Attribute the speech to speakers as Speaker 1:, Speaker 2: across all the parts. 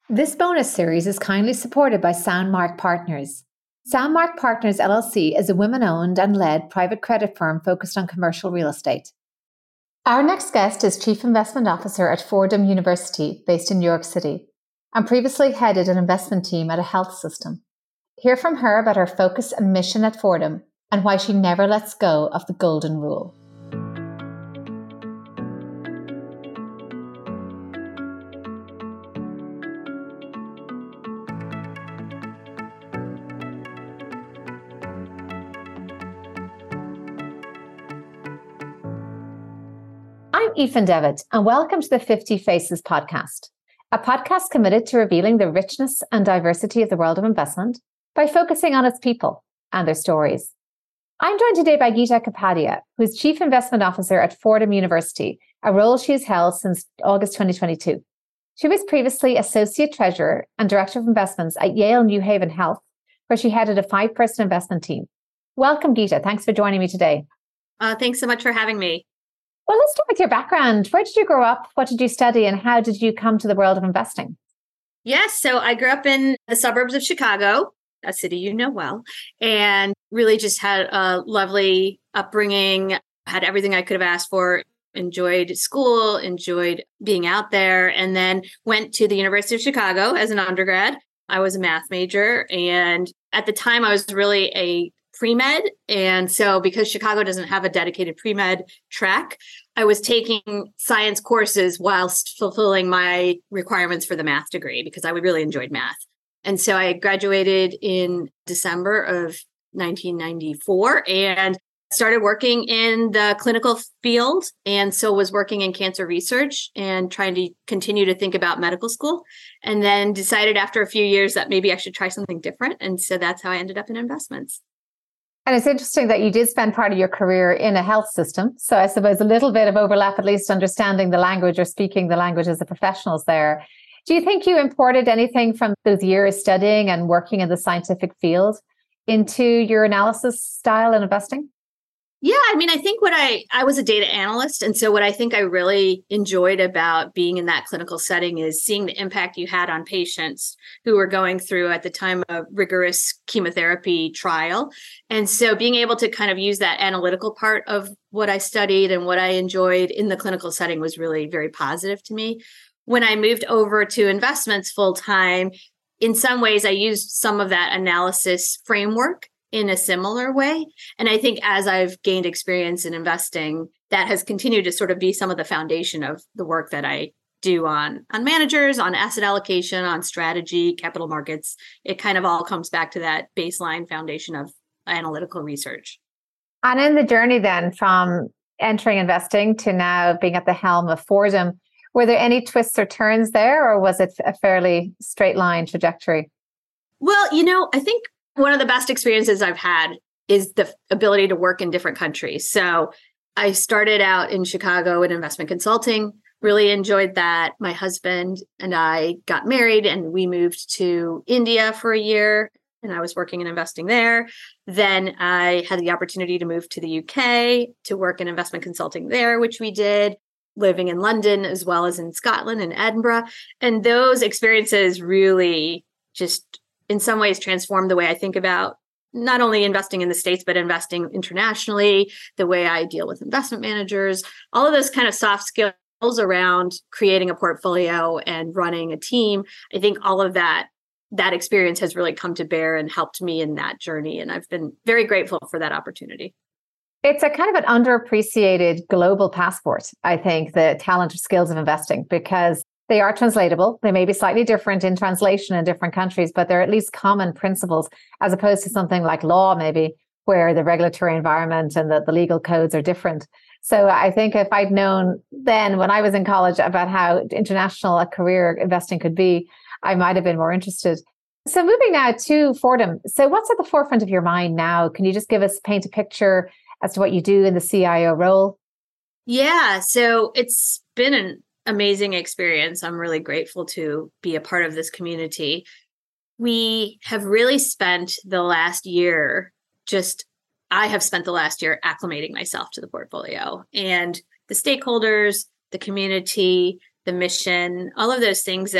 Speaker 1: This bonus series is kindly supported by Soundmark Partners. Soundmark Partners LLC is a women-owned and led private credit firm focused on commercial real estate. Our next guest is Chief Investment Officer at Fordham University, based in New York City, and previously headed an investment team at a health system. Hear from her about her focus and mission at Fordham and why she never lets go of the golden rule. I'm Aoife Devitt, and welcome to the 50 Faces podcast, a podcast committed to revealing the richness and diversity of the world of investment by focusing on its people and their stories. I'm joined today by Geeta Kapadia, who is Chief Investment Officer at Fordham University, a role she's held since August 2022. She was previously Associate Treasurer and Director of Investments at Yale New Haven Health, where she headed a 5-person investment team. Welcome, Geeta. Thanks for joining me today.
Speaker 2: Thanks so much for having me.
Speaker 1: Well, let's start with your background. Where did you grow up? What did you study? And how did you come to the world of investing?
Speaker 2: Yes, so I grew up in the suburbs of Chicago, a city you know well, and really just had a lovely upbringing, had everything I could have asked for, enjoyed school, enjoyed being out there, and then went to the University of Chicago as an undergrad. I was a math major, and at the time I was really a pre-med. And so because Chicago doesn't have a dedicated pre-med track, I was taking science courses whilst fulfilling my requirements for the math degree because I really enjoyed math. And so I graduated in December of 1994 and started working in the clinical field. And so was working in cancer research and trying to continue to think about medical school. And then decided after a few years that maybe I should try something different. And so that's how I ended up in investments.
Speaker 1: And it's interesting that you did spend part of your career in a health system. So I suppose a little bit of overlap, at least understanding the language or speaking the language as the professionals there. Do you think you imported anything from those years studying and working in the scientific field into your analysis style in investing?
Speaker 2: Yeah, I mean, I think I was a data analyst. And so what I think I really enjoyed about being in that clinical setting is seeing the impact you had on patients who were going through at the time a rigorous chemotherapy trial. And so being able to kind of use that analytical part of what I studied and what I enjoyed in the clinical setting was really very positive to me. When I moved over to investments full time, in some ways, I used some of that analysis framework in a similar way. And I think as I've gained experience in investing, that has continued to sort of be some of the foundation of the work that I do on managers, on asset allocation, on strategy, capital markets. It kind of all comes back to that baseline foundation of analytical research.
Speaker 1: And in the journey then from entering investing to now being at the helm of Fordham, were there any twists or turns there, or was it a fairly straight line trajectory?
Speaker 2: Well, I think one of the best experiences I've had is the ability to work in different countries. So I started out in Chicago in investment consulting, really enjoyed that. My husband and I got married and we moved to India for a year and I was working and investing there. Then I had the opportunity to move to the UK to work in investment consulting there, which we did, living in London as well as in Scotland and Edinburgh. And those experiences really just in some ways transformed the way I think about not only investing in the States, but investing internationally, the way I deal with investment managers, all of those kind of soft skills around creating a portfolio and running a team. I think all of that experience has really come to bear and helped me in that journey. And I've been very grateful for that opportunity.
Speaker 1: It's a kind of an underappreciated global passport, I think, the talent or skills of investing, because they are translatable. They may be slightly different in translation in different countries, but they're at least common principles, as opposed to something like law, maybe, where the regulatory environment and the legal codes are different. So I think if I'd known then when I was in college about how international a career investing could be, I might have been more interested. So moving now to Fordham. So what's at the forefront of your mind now? Can you just paint a picture as to what you do in the CIO role?
Speaker 2: Yeah, so it's been an amazing experience. I'm really grateful to be a part of this community. We have really spent the last year I have spent the last year acclimating myself to the portfolio and the stakeholders, the community, the mission, all of those things that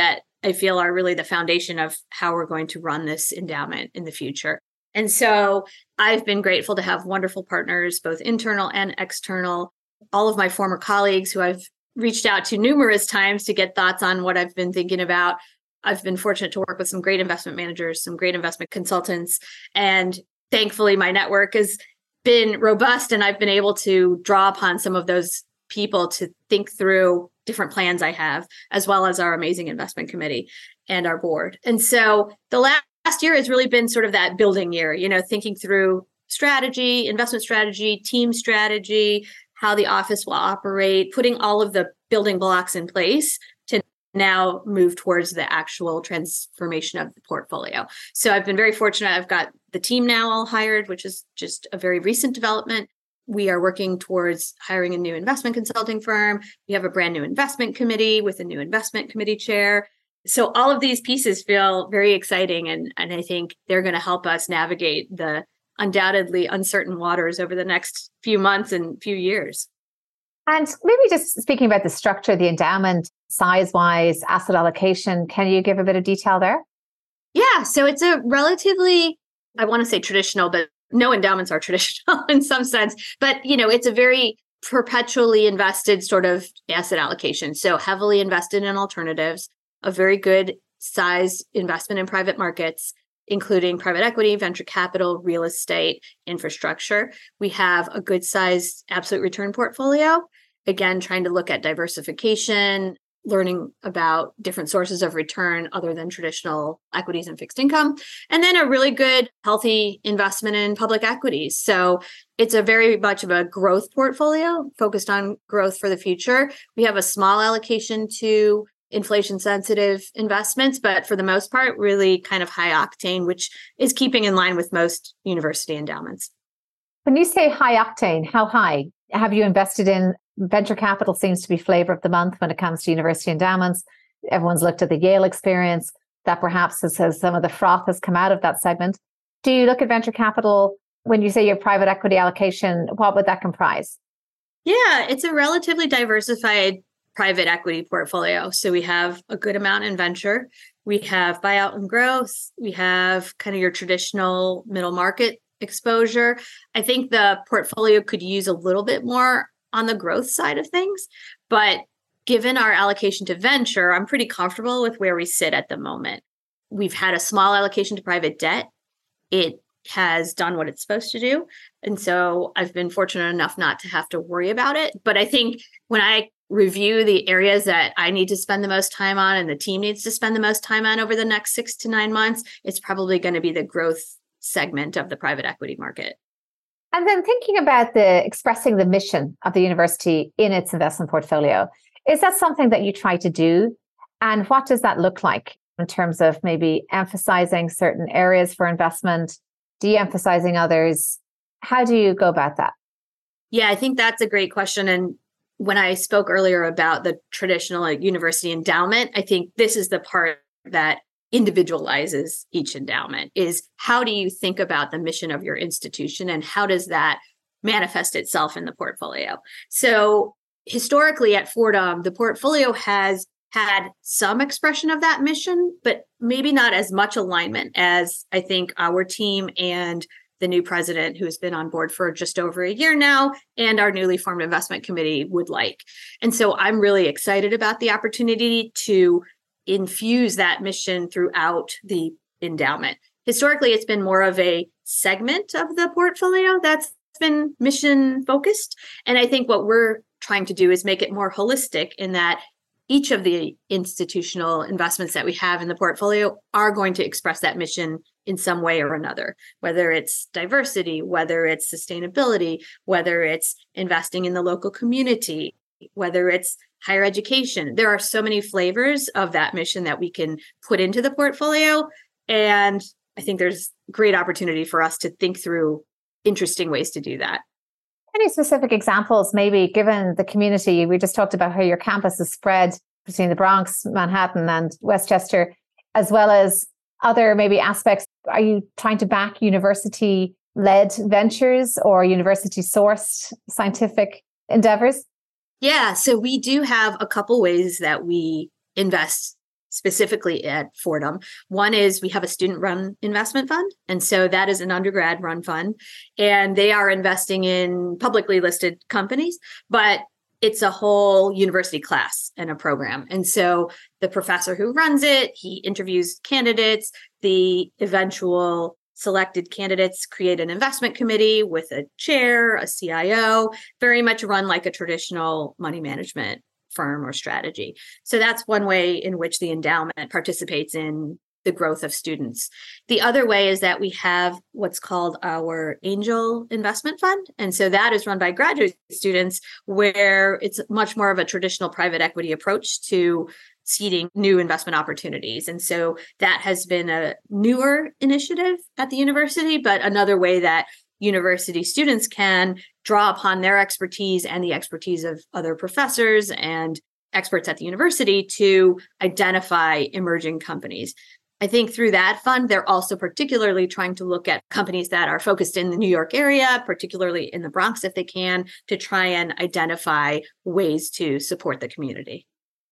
Speaker 2: I feel are really the foundation of how we're going to run this endowment in the future. And so I've been grateful to have wonderful partners, both internal and external, all of my former colleagues who I've reached out to numerous times to get thoughts on what I've been thinking about. I've been fortunate to work with some great investment managers, some great investment consultants, and thankfully my network has been robust and I've been able to draw upon some of those people to think through different plans I have, as well as our amazing investment committee and our board. And so the last year has really been sort of that building year, thinking through strategy, investment strategy, team strategy, how the office will operate, putting all of the building blocks in place to now move towards the actual transformation of the portfolio. So I've been very fortunate. I've got the team now all hired, which is just a very recent development. We are working towards hiring a new investment consulting firm. We have a brand new investment committee with a new investment committee chair. So all of these pieces feel very exciting. And I think they're going to help us navigate the undoubtedly uncertain waters over the next few months and few years.
Speaker 1: And maybe just speaking about the structure, the endowment, size-wise, asset allocation, can you give a bit of detail there?
Speaker 2: Yeah. So it's a relatively, I want to say traditional, but no endowments are traditional in some sense. But, it's a very perpetually invested sort of asset allocation. So heavily invested in alternatives, a very good size investment in private markets, including private equity, venture capital, real estate, infrastructure. We have a good sized absolute return portfolio. Again, trying to look at diversification, learning about different sources of return other than traditional equities and fixed income, and then a really good, healthy investment in public equities. So it's a very much of a growth portfolio focused on growth for the future. We have a small allocation to inflation sensitive investments, but for the most part, really kind of high octane, which is keeping in line with most university endowments.
Speaker 1: When you say high octane, how high? Have you invested in venture capital? Seems to be flavor of the month when it comes to university endowments. Everyone's looked at the Yale experience that perhaps has some of the froth has come out of that segment. Do you look at venture capital when you say your private equity allocation? What would that comprise?
Speaker 2: Yeah, it's a relatively diversified private equity portfolio. So we have a good amount in venture. We have buyout and growth. We have kind of your traditional middle market exposure. I think the portfolio could use a little bit more on the growth side of things, but given our allocation to venture, I'm pretty comfortable with where we sit at the moment. We've had a small allocation to private debt. It has done what it's supposed to do. And so I've been fortunate enough not to have to worry about it. But I think when I review the areas that I need to spend the most time on and the team needs to spend the most time on over the next 6 to 9 months, it's probably going to be the growth segment of the private equity market.
Speaker 1: And then thinking about expressing the mission of the university in its investment portfolio, is that something that you try to do? And what does that look like in terms of maybe emphasizing certain areas for investment, de-emphasizing others? How do you go about that?
Speaker 2: Yeah, I think that's a great question. And when I spoke earlier about the traditional university endowment, I think this is the part that individualizes each endowment is how do you think about the mission of your institution and how does that manifest itself in the portfolio? So historically at Fordham, the portfolio has had some expression of that mission, but maybe not as much alignment as I think our team and the new president, who's been on board for just over a year now, and our newly formed investment committee would like. And so I'm really excited about the opportunity to infuse that mission throughout the endowment. Historically, it's been more of a segment of the portfolio that's been mission focused. And I think what we're trying to do is make it more holistic in that each of the institutional investments that we have in the portfolio are going to express that mission in some way or another, whether it's diversity, whether it's sustainability, whether it's investing in the local community, whether it's higher education. There are so many flavors of that mission that we can put into the portfolio. And I think there's great opportunity for us to think through interesting ways to do that.
Speaker 1: Any specific examples, maybe given the community? We just talked about how your campus is spread between the Bronx, Manhattan, and Westchester, as well as other maybe aspects. Are you trying to back university-led ventures or university-sourced scientific endeavors?
Speaker 2: Yeah, so we do have a couple ways that we invest specifically at Fordham. One is we have a student-run investment fund. And so that is an undergrad-run fund. And they are investing in publicly listed companies, but it's a whole university class and a program. And so the professor who runs it, he interviews candidates. The eventual selected candidates create an investment committee with a chair, a CIO, very much run like a traditional money management firm or strategy. So that's one way in which the endowment participates in the growth of students. The other way is that we have what's called our angel investment fund. And so that is run by graduate students, where it's much more of a traditional private equity approach to seeding new investment opportunities. And so that has been a newer initiative at the university, but another way that university students can draw upon their expertise and the expertise of other professors and experts at the university to identify emerging companies. I think through that fund, they're also particularly trying to look at companies that are focused in the New York area, particularly in the Bronx, if they can, to try and identify ways to support the community.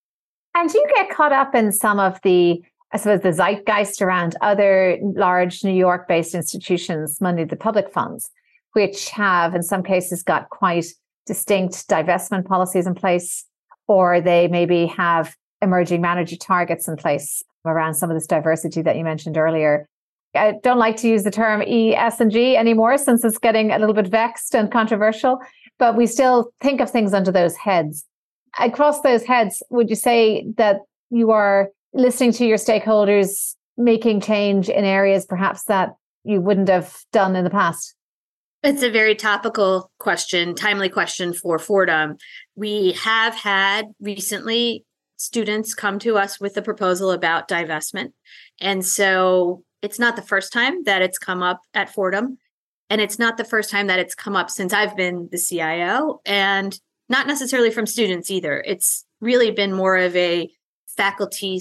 Speaker 1: And do you get caught up in some of the, I suppose, the zeitgeist around other large New York-based institutions, money the public funds, which have in some cases got quite distinct divestment policies in place, or they maybe have emerging manager targets in place around some of this diversity that you mentioned earlier? I don't like to use the term ESG anymore since it's getting a little bit vexed and controversial, but we still think of things under those heads. Across those heads, would you say that you are listening to your stakeholders, making change in areas perhaps that you wouldn't have done in the past?
Speaker 2: It's a very topical question, timely question for Fordham. We have had recently students come to us with a proposal about divestment. And so it's not the first time that it's come up at Fordham. And it's not the first time that it's come up since I've been the CIO, and not necessarily from students either. It's really been more of a faculty /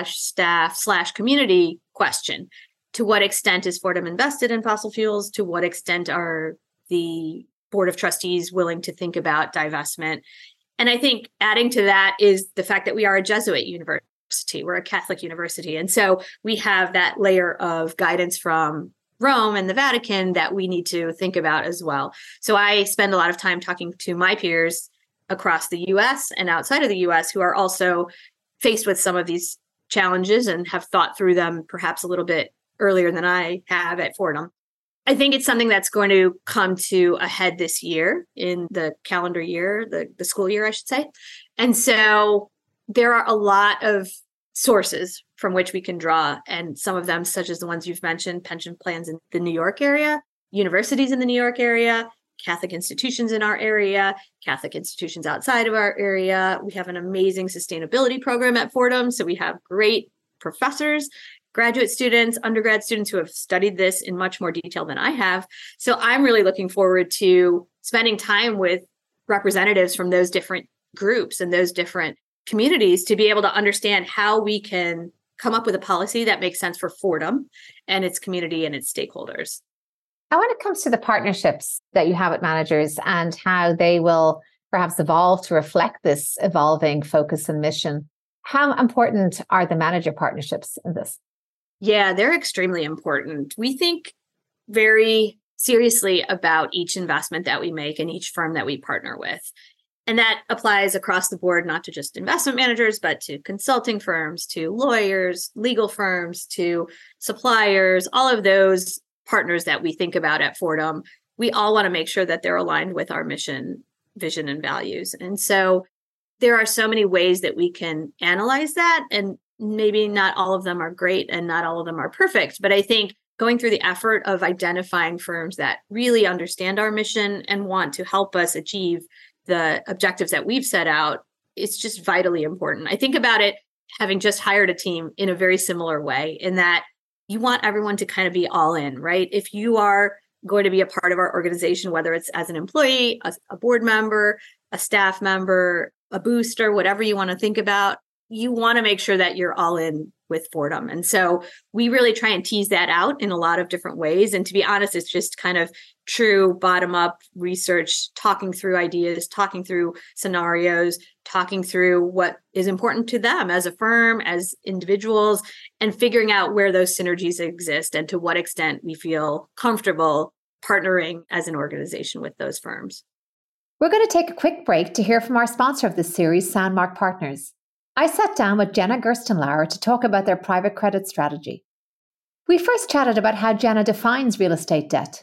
Speaker 2: staff / community question. To what extent is Fordham invested in fossil fuels? To what extent are the Board of Trustees willing to think about divestment? And I think adding to that is the fact that we are a Jesuit university. We're a Catholic university. And so we have that layer of guidance from Rome and the Vatican that we need to think about as well. So I spend a lot of time talking to my peers across the US and outside of the US who are also faced with some of these challenges and have thought through them perhaps a little bit earlier than I have at Fordham. I think it's something that's going to come to a head this year in the calendar year, the school year, I should say. And so there are a lot of sources from which we can draw, and some of them, such as the ones you've mentioned, pension plans in the New York area, universities in the New York area, Catholic institutions in our area, Catholic institutions outside of our area. We have an amazing sustainability program at Fordham. So we have great professors, graduate students, undergrad students who have studied this in much more detail than I have. So I'm really looking forward to spending time with representatives from those different groups and those different communities to be able to understand how we can come up with a policy that makes sense for Fordham and its community and its stakeholders.
Speaker 1: And when it comes to the partnerships that you have at managers and how they will perhaps evolve to reflect this evolving focus and mission, how important are the manager partnerships in this?
Speaker 2: Yeah, they're extremely important. We think very seriously about each investment that we make and each firm that we partner with. And that applies across the board, not to just investment managers, but to consulting firms, to lawyers, legal firms, to suppliers, all of those partners that we think about at Fordham. We all want to make sure that they're aligned with our mission, vision, and values. And so there are so many ways that we can analyze that. And maybe not all of them are great and not all of them are perfect. But I think going through the effort of identifying firms that really understand our mission and want to help us achieve the objectives that we've set out, it's just vitally important. I think about it having just hired a team in a very similar way, in that you want everyone to kind of be all in, right? If you are going to be a part of our organization, whether it's as an employee, a board member, a staff member, a booster, whatever you want to think about, you want to make sure that you're all in with Fordham. And so we really try and tease that out in a lot of different ways. And to be honest, it's just kind of true bottom up research, talking through ideas, talking through scenarios, talking through what is important to them as a firm, as individuals, and figuring out where those synergies exist and to what extent we feel comfortable partnering as an organization with those firms.
Speaker 1: We're going to take a quick break to hear from our sponsor of this series, Sandmark Partners. I sat down with Jenna Gerstenlauer to talk about their private credit strategy. We first chatted about how Jenna defines real estate debt.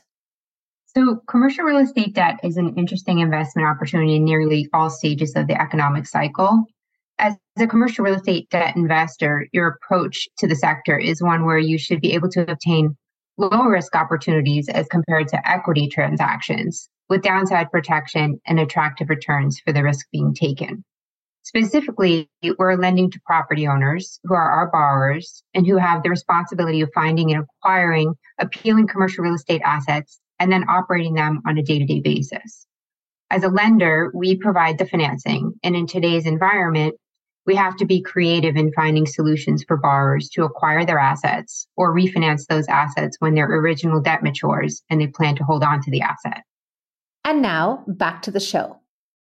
Speaker 3: So commercial real estate debt is an interesting investment opportunity in nearly all stages of the economic cycle. As a commercial real estate debt investor, your approach to the sector is one where you should be able to obtain low risk opportunities as compared to equity transactions, with downside protection and attractive returns for the risk being taken. Specifically, we're lending to property owners who are our borrowers and who have the responsibility of finding and acquiring appealing commercial real estate assets and then operating them on a day-to-day basis. As a lender, we provide the financing, and in today's environment, we have to be creative in finding solutions for borrowers to acquire their assets or refinance those assets when their original debt matures and they plan to hold on to the asset.
Speaker 1: And now, back to the show.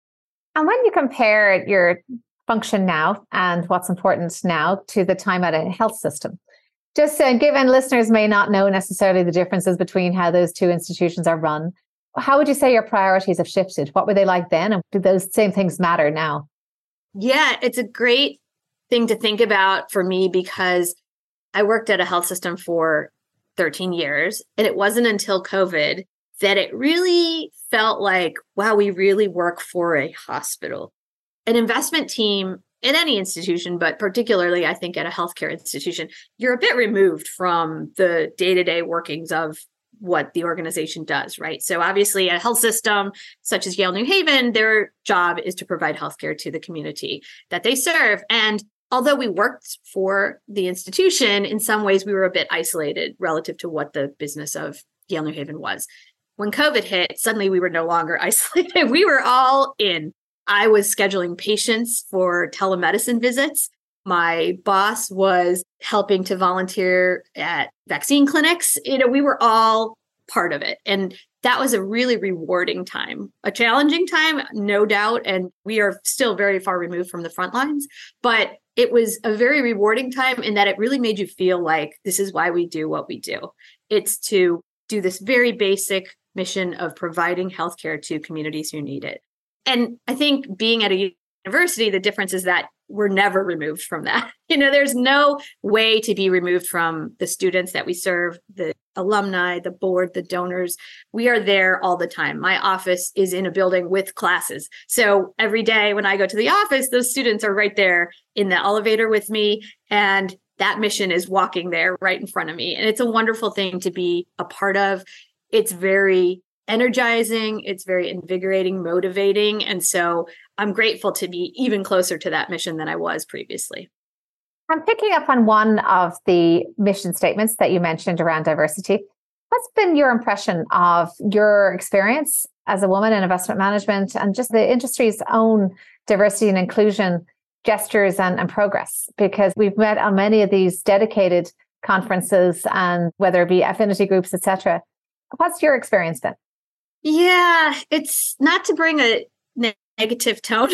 Speaker 1: And when you compare your function now and what's important now to the time at a health system, just given listeners may not know necessarily the differences between how those two institutions are run, how would you say your priorities have shifted? What were they like then? And do those same things matter now?
Speaker 2: Yeah, it's a great thing to think about for me because I worked at a health system for 13 years, and it wasn't until COVID that it really felt like, wow, we really work for a hospital. An investment team in any institution, but particularly, I think, at a healthcare institution, you're a bit removed from the day-to-day workings of what the organization does, right? So obviously, a health system such as Yale New Haven, their job is to provide healthcare to the community that they serve. And although we worked for the institution, in some ways, we were a bit isolated relative to what the business of Yale New Haven was. When COVID hit, suddenly we were no longer isolated. We were all in. I was scheduling patients for telemedicine visits. My boss was helping to volunteer at vaccine clinics. We were all part of it. And that was a really rewarding time, a challenging time, no doubt. And we are still very far removed from the front lines, but it was a very rewarding time in that it really made you feel like this is why we do what we do. It's to do this very basic mission of providing healthcare to communities who need it. And I think being at a university, the difference is that we're never removed from that. There's no way to be removed from the students that we serve, the alumni, the board, the donors. We are there all the time. My office is in a building with classes. So every day when I go to the office, those students are right there in the elevator with me. And that mission is walking there right in front of me. And it's a wonderful thing to be a part of. It's very energizing. It's very invigorating, motivating. And so I'm grateful to be even closer to that mission than I was previously.
Speaker 1: I'm picking up on one of the mission statements that you mentioned around diversity. What's been your impression of your experience as a woman in investment management and just the industry's own diversity and inclusion gestures and progress? Because we've met on many of these dedicated conferences, and whether it be affinity groups, etc. What's your experience been?
Speaker 2: Yeah, it's not to bring a negative tone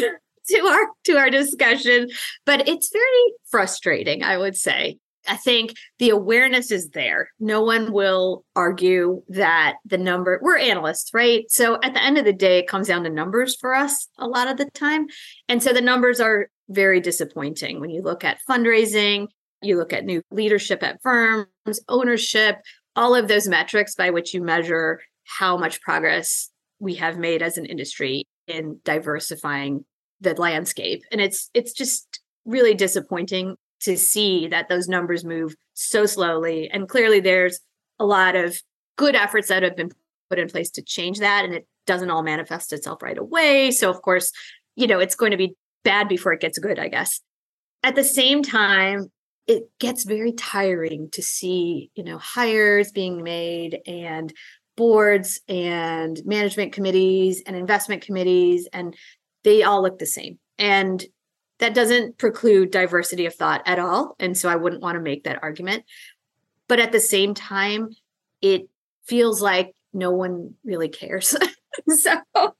Speaker 2: to our discussion, but it's very frustrating, I would say. I think the awareness is there. No one will argue that we're analysts, right? So at the end of the day, it comes down to numbers for us a lot of the time. And so the numbers are very disappointing when you look at fundraising, you look at new leadership at firms, ownership, all of those metrics by which you measure how much progress we have made as an industry in diversifying the landscape. And it's just really disappointing to see that those numbers move so slowly. And clearly there's a lot of good efforts that have been put in place to change that. And it doesn't all manifest itself right away. So of course, it's going to be bad before it gets good, I guess. At the same time, it gets very tiring to see, hires being made and boards and management committees and investment committees, and they all look the same. And That doesn't preclude diversity of thought at all. And so I wouldn't want to make that argument. But at the same time, it feels like no one really cares. So,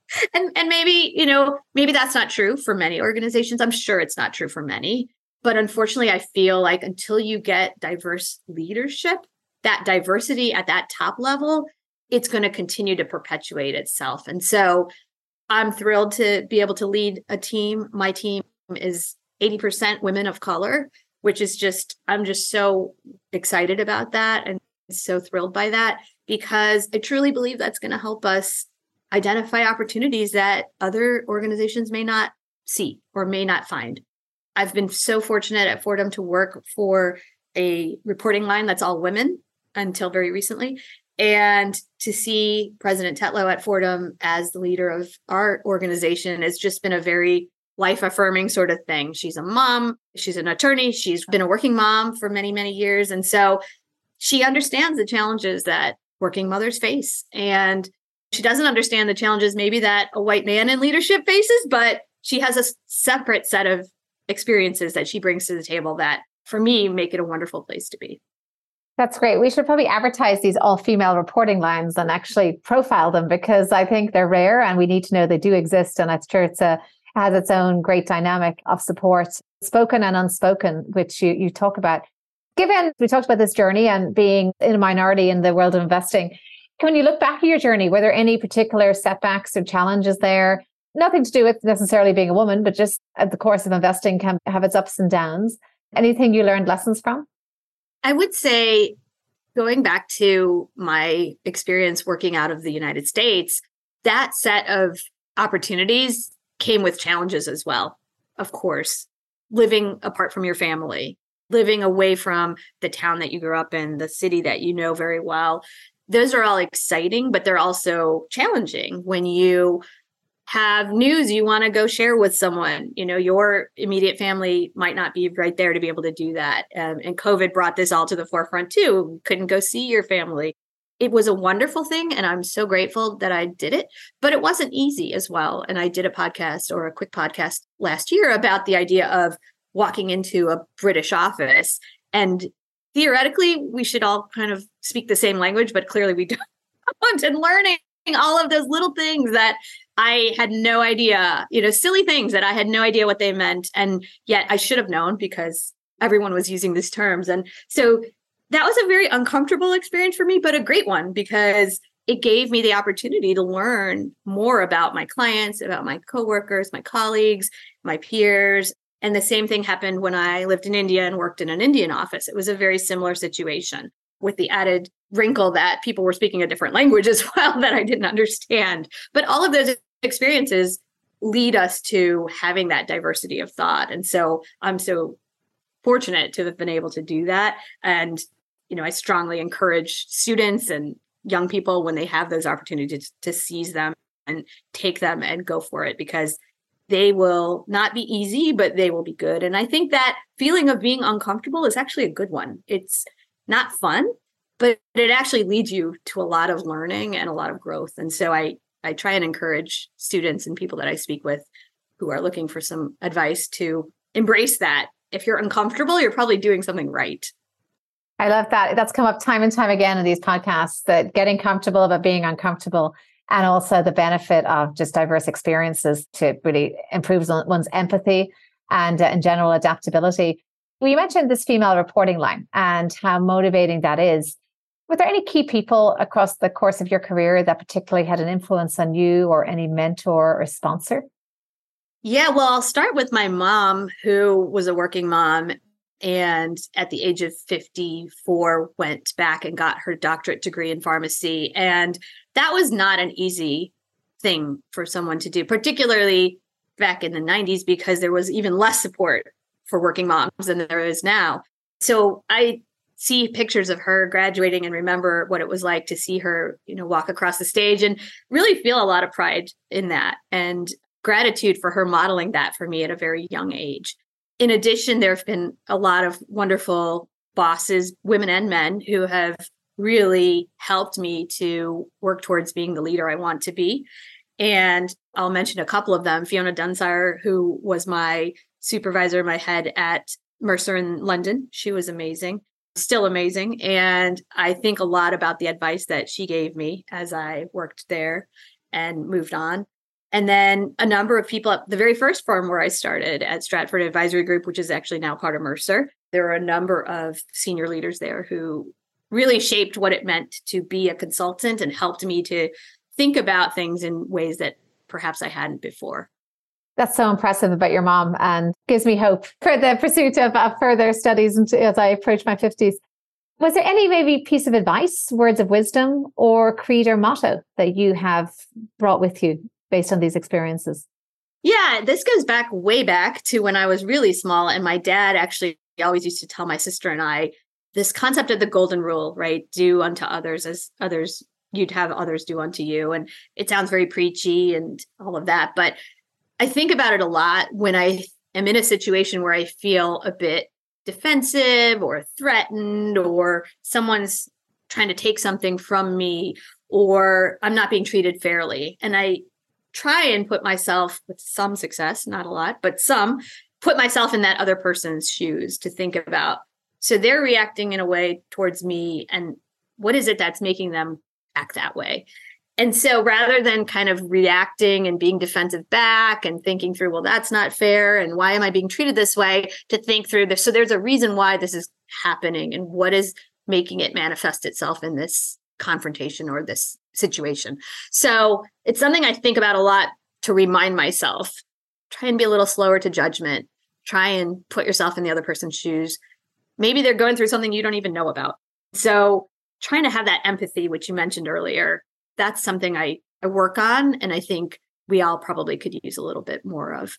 Speaker 2: and maybe, maybe that's not true for many organizations. I'm sure it's not true for many. But unfortunately, I feel like until you get diverse leadership, that diversity at that top level, it's going to continue to perpetuate itself. And so I'm thrilled to be able to lead a team. My team is 80% women of color, which is I'm just so excited about that and so thrilled by that, because I truly believe that's going to help us identify opportunities that other organizations may not see or may not find. I've been so fortunate at Fordham to work for a reporting line that's all women until very recently. And to see President Tetlow at Fordham as the leader of our organization has just been a very life-affirming sort of thing. She's a mom, she's an attorney, she's been a working mom for many, many years. And so she understands the challenges that working mothers face. And she doesn't understand the challenges maybe that a white man in leadership faces, but she has a separate set of experiences that she brings to the table that, for me, make it a wonderful place to be.
Speaker 1: That's great. We should probably advertise these all-female reporting lines and actually profile them, because I think they're rare and we need to know they do exist. And I'm sure it has its own great dynamic of support, spoken and unspoken, which you talk about. Given we talked about this journey and being in a minority in the world of investing, when you look back at your journey, were there any particular setbacks or challenges there? Nothing to do with necessarily being a woman, but just at the course of investing can have its ups and downs. Anything you learned lessons from?
Speaker 2: I would say, going back to my experience working out of the United States, that set of opportunities came with challenges as well. Of course, living apart from your family, living away from the town that you grew up in, the city that you know very well. Those are all exciting, but they're also challenging when you have news you want to go share with someone. Your immediate family might not be right there to be able to do that. And COVID brought this all to the forefront too. Couldn't go see your family. It was a wonderful thing, and I'm so grateful that I did it, but it wasn't easy as well. And I did a quick podcast last year about the idea of walking into a British office. And theoretically, we should all kind of speak the same language, but clearly we don't. And learning all of those little things that I had no idea, silly things that I had no idea what they meant. And yet I should have known because everyone was using these terms. And so that was a very uncomfortable experience for me, but a great one, because it gave me the opportunity to learn more about my clients, about my coworkers, my colleagues, my peers. And the same thing happened when I lived in India and worked in an Indian office. It was a very similar situation, with the added wrinkle that people were speaking a different language as well that I didn't understand. But all of those experiences lead us to having that diversity of thought. And so I'm so fortunate to have been able to do that. And, I strongly encourage students and young people, when they have those opportunities, to seize them and take them and go for it, because they will not be easy, but they will be good. And I think that feeling of being uncomfortable is actually a good one. It's not fun, but it actually leads you to a lot of learning and a lot of growth. And so I try and encourage students and people that I speak with who are looking for some advice to embrace that. If you're uncomfortable, you're probably doing something right.
Speaker 1: I love that. That's come up time and time again in these podcasts, that getting comfortable about being uncomfortable, and also the benefit of just diverse experiences to really improve one's empathy and in general adaptability. Well, you mentioned this female reporting line and how motivating that is. Were there any key people across the course of your career that particularly had an influence on you, or any mentor or sponsor?
Speaker 2: Yeah, well, I'll start with my mom, who was a working mom, and at the age of 54 went back and got her doctorate degree in pharmacy. And that was not an easy thing for someone to do, particularly back in the 90s, because there was even less support for working moms than there is now. So I see pictures of her graduating and remember what it was like to see her, walk across the stage, and really feel a lot of pride in that and gratitude for her modeling that for me at a very young age. In addition, there have been a lot of wonderful bosses, women and men, who have really helped me to work towards being the leader I want to be. And I'll mention a couple of them. Fiona Dunsire, who was my supervisor, my head at Mercer in London. She was amazing, still amazing. And I think a lot about the advice that she gave me as I worked there and moved on. And then a number of people at the very first firm where I started at Stratford Advisory Group, which is actually now part of Mercer. There were a number of senior leaders there who really shaped what it meant to be a consultant and helped me to think about things in ways that perhaps I hadn't before.
Speaker 1: That's so impressive about your mom and gives me hope for the pursuit of further studies as I approach my 50s. Was there any maybe piece of advice, words of wisdom, or creed or motto that you have brought with you based on these experiences?
Speaker 2: Yeah, this goes way back to when I was really small. And my dad actually always used to tell my sister and I this concept of the golden rule, right? Do unto others as others, you'd have others do unto you. And it sounds very preachy and all of that. But I think about it a lot when I am in a situation where I feel a bit defensive or threatened, or someone's trying to take something from me, or I'm not being treated fairly. And I try and put myself, with some success, not a lot, but some, put myself in that other person's shoes to think about. So they're reacting in a way towards me, and what is it that's making them act that way? And so rather than kind of reacting and being defensive back and thinking through, well, that's not fair, and why am I being treated this way, to think through this. So there's a reason why this is happening, and what is making it manifest itself in this confrontation or this situation. So it's something I think about a lot to remind myself. Try and be a little slower to judgment. Try and put yourself in the other person's shoes. Maybe they're going through something you don't even know about. So trying to have that empathy, which you mentioned earlier, that's something I work on, and I think we all probably could use a little bit more of.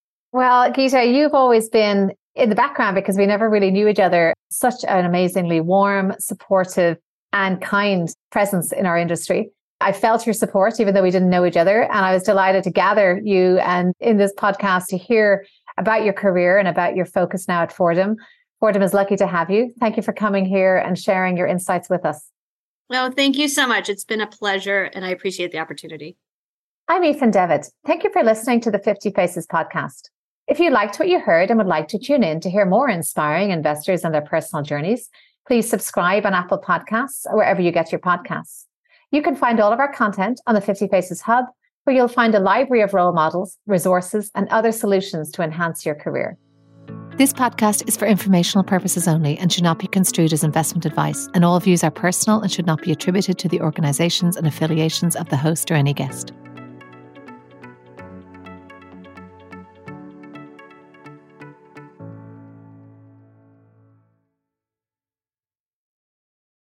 Speaker 1: Well, Geeta, you've always been in the background because we never really knew each other. Such an amazingly warm, supportive, and kind presence in our industry. I felt your support, even though we didn't know each other. And I was delighted to gather you and in this podcast to hear about your career and about your focus now at Fordham. Fordham is lucky to have you. Thank you for coming here and sharing your insights with us.
Speaker 2: Well, thank you so much. It's been a pleasure, and I appreciate the opportunity.
Speaker 1: I'm Aoife Devitt. Thank you for listening to the 50 Faces podcast. If you liked what you heard and would like to tune in to hear more inspiring investors and their personal journeys, please subscribe on Apple Podcasts or wherever you get your podcasts. You can find all of our content on the 50 Faces Hub, where you'll find a library of role models, resources, and other solutions to enhance your career. This podcast is for informational purposes only and should not be construed as investment advice, and all views are personal and should not be attributed to the organisations and affiliations of the host or any guest.